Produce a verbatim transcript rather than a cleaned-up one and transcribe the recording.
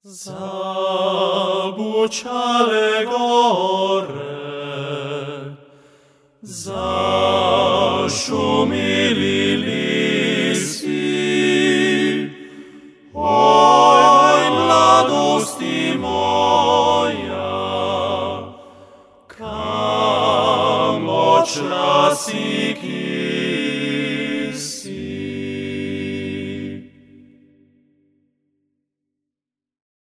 Zabučale gore, zašumili lisi, oj, mladosti moja, kam odšla si,